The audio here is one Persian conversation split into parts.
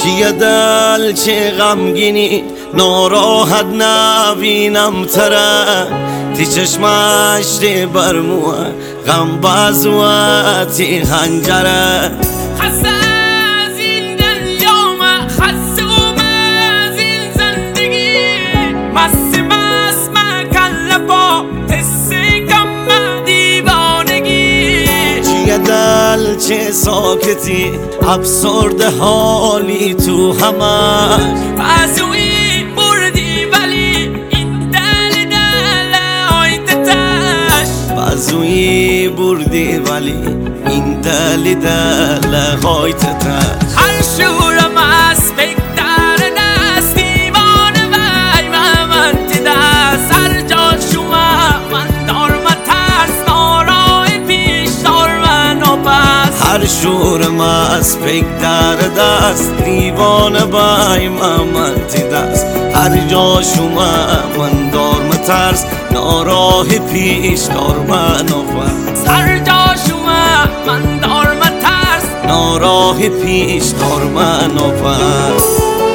چیه دل چه غمگینی ناراحت نبینم تره تی چشمش دی برموه غم بازوه تی خنجره خسته از این دنیا من خستم از این زندگی مست من با تسی کم دیوانگی چیه دل چه ساکتی افسرده حالی تو همش بازوی بردی ولی این دل آیت تش بازوی بردی ولی این دل غایت تش هر شورم از بگتر دست دیوانه وی من تی دست هر جا شما من دارم ترس نارای پیش دارم و پس هر شورم از پکتر دست دیوانه بای من تی دست هر جا شما من دارم ترس ناراه پیش دارم و پس هر جا شما من دارم ترس ناراه پیش دارم و پس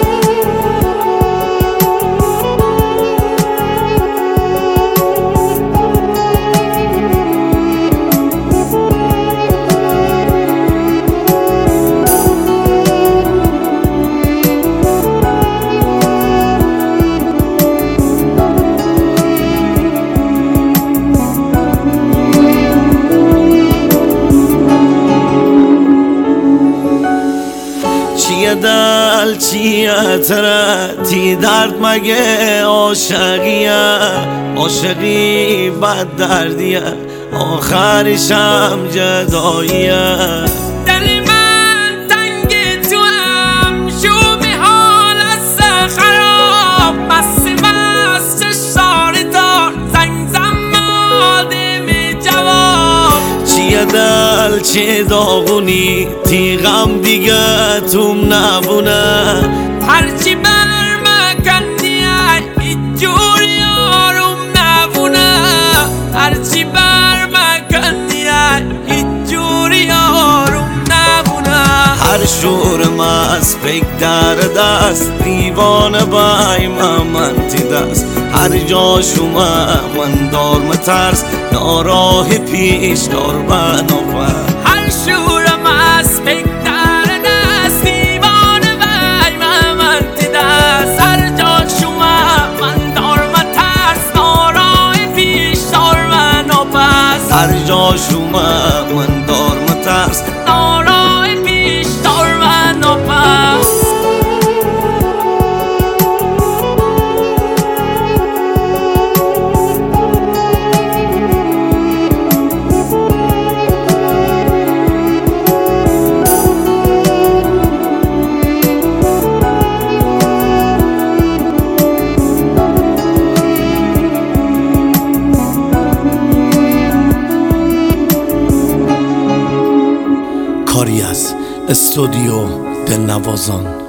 چیه دل چیه تره تی درد مگه عاشقیه عاشقی بد دردیه آخرشم جداییه دل من تنگ تو هم شومی حال از خراب مست چشاری دار زنگ آدم جواب چیه دل چه داغونی تی غم دیگه توم نبونه هرچی بر مکندی ایجوری آروم نبونه هرچی بر مکندی ایجوری آروم نبونه هر شورم از پکتر دست دیوانه بای من تی دست هر جا شما من دارم ترس ناراه پیش دارم و هر شورم از بگتر دست دیوانه وی من تی دست هر جا شما من دارم ترس نارای پیش دارم و پس هر جا شما من دارم ترس نارای پیش دارم و پس کاری از استودیو دلنوازان.